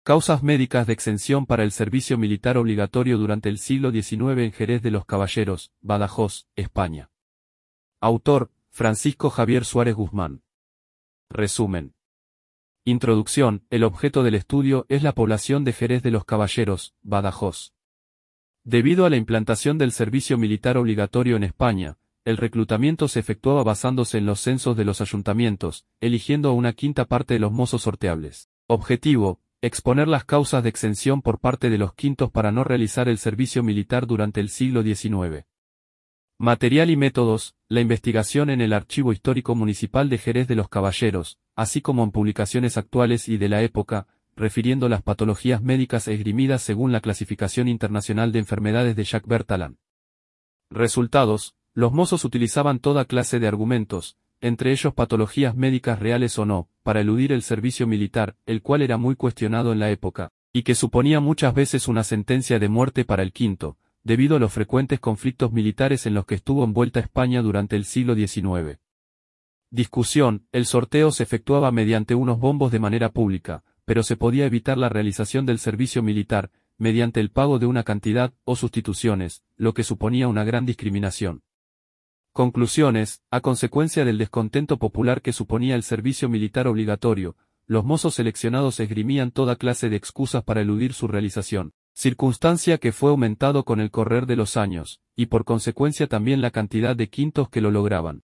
Causas médicas de exención para el servicio militar obligatorio durante el siglo XIX en Jerez de los Caballeros, Badajoz, España. Autor, Francisco Javier Suárez Guzmán. Resumen. Introducción. El objeto del estudio es la población de Jerez de los Caballeros, Badajoz. Debido a la implantación del servicio militar obligatorio en España, el reclutamiento se efectuaba basándose en los censos de los ayuntamientos, eligiendo a una quinta parte de los mozos sorteables. Objetivo: exponer las causas de exención por parte de los quintos para no realizar el servicio militar durante el siglo XIX. Material y métodos: la investigación en el Archivo Histórico Municipal de Jerez de los Caballeros, así como en publicaciones actuales y de la época, refiriendo las patologías médicas esgrimidas según la Clasificación Internacional de Enfermedades de Jacques Bertalan. Resultados: los mozos utilizaban toda clase de argumentos, entre ellos patologías médicas reales o no, para eludir el servicio militar, el cual era muy cuestionado en la época, y que suponía muchas veces una sentencia de muerte para el quinto, debido a los frecuentes conflictos militares en los que estuvo envuelta España durante el siglo XIX. Discusión: el sorteo se efectuaba mediante unos bombos de manera pública, pero se podía evitar la realización del servicio militar, mediante el pago de una cantidad, o sustituciones, lo que suponía una gran discriminación. Conclusiones: a consecuencia del descontento popular que suponía el servicio militar obligatorio, los mozos seleccionados esgrimían toda clase de excusas para eludir su realización, circunstancia que fue aumentado con el correr de los años, y por consecuencia también la cantidad de quintos que lo lograban.